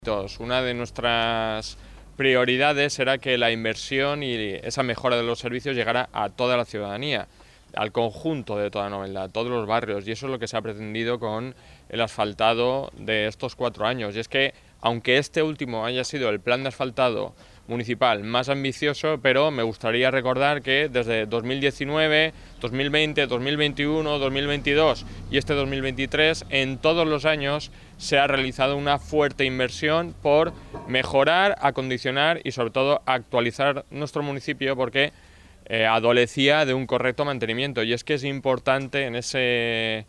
Una de nuestras prioridades era que la inversión y esa mejora de los servicios llegara a toda la ciudadanía, al conjunto de toda Novelda, a todos los barrios, y eso es lo que se ha pretendido con el asfaltado de estos 4 años. Y es que, aunque este último haya sido el plan de asfaltado municipal más ambicioso, pero me gustaría recordar que desde 2019, 2020, 2021, 2022 y este 2023, en todos los años se ha realizado una fuerte inversión por mejorar, acondicionar y sobre todo actualizar nuestro municipio, porque adolecía de un correcto mantenimiento. Y es que es importante en ese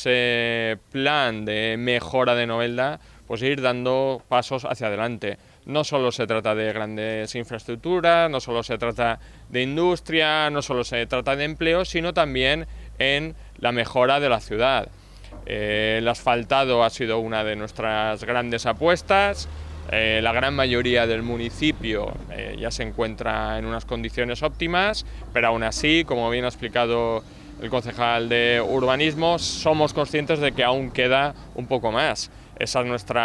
plan de mejora de Novelda pues ir dando pasos hacia adelante. No solo se trata de grandes infraestructuras, no solo se trata de industria, no solo se trata de empleo, sino también en la mejora de la ciudad. El asfaltado ha sido una de nuestras grandes apuestas. La gran mayoría del municipio ya se encuentra en unas condiciones óptimas, pero aún así, como bien ha explicado el concejal de urbanismo, somos conscientes de que aún queda un poco más. Esa es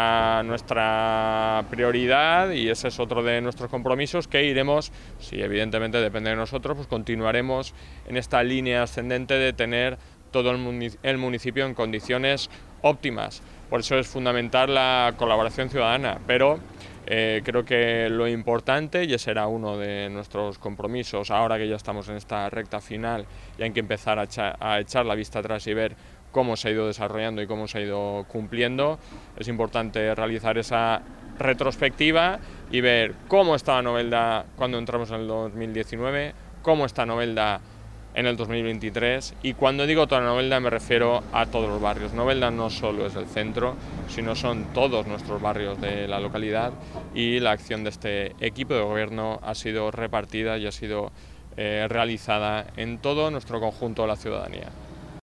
nuestra prioridad y ese es otro de nuestros compromisos que iremos, si evidentemente depende de nosotros, pues continuaremos en esta línea ascendente de tener todo el municipio en condiciones óptimas. Por eso es fundamental la colaboración ciudadana, pero creo que lo importante, y ese era uno de nuestros compromisos, ahora que ya estamos en esta recta final y hay que empezar a echar la vista atrás y ver cómo se ha ido desarrollando y cómo se ha ido cumpliendo, es importante realizar esa retrospectiva y ver cómo estaba Novelda cuando entramos en el 2019, cómo está Novelda en el 2023, y cuando digo toda Novelda me refiero a todos los barrios. Novelda no solo es el centro, sino son todos nuestros barrios de la localidad, y la acción de este equipo de gobierno ha sido repartida y ha sido realizada en todo nuestro conjunto de la ciudadanía.